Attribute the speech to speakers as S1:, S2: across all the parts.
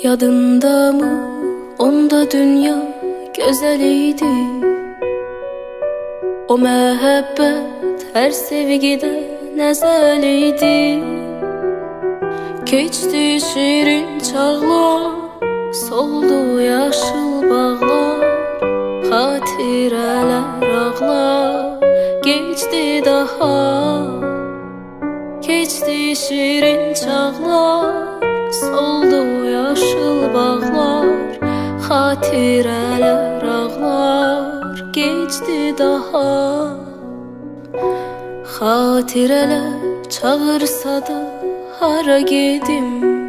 S1: Yadında mı onda dünya güzeliydi? O mehabbet her sevgide nezeliydi. Keçdi şirin çağlar, soldu yaşıl bağlar, xatirələr ağlar, geçti daha. Keçdi şirin çağlar, soldu yaşıl bağlar, xatirələr ağlar, geçti daha. Xatirələr çağırsa da hara gedim?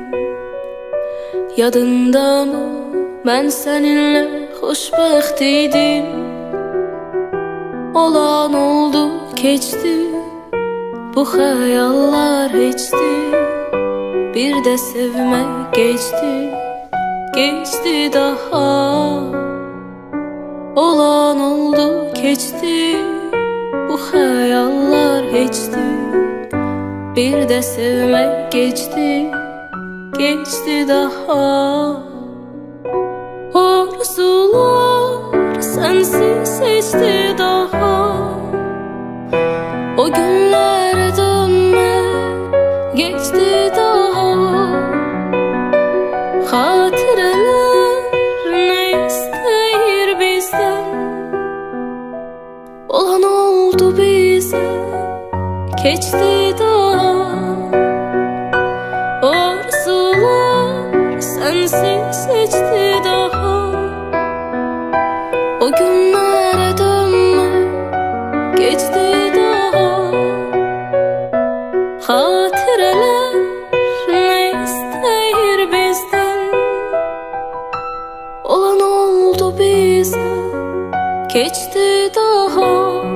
S1: Yadında mı ben seninle xoşbəxt idim? Olan oldu keçti, bu xəyallar heçdi. Bir de sevmek geçti, geçti daha. Olan oldu geçti, bu xəyallar heçdi. Bir de sevmek geçti, geçti daha. Arzular sensiz seçti daha. O günlere dönme, geçti daha. Xatirələr ne isteyir bizden? Olan oldu bize, geçti daha. Arzular sensiz seçti daha. O günlere dönme, geçti daha. Xatirələr ne isteyir bizden? Olan oldu bize, geçti daha.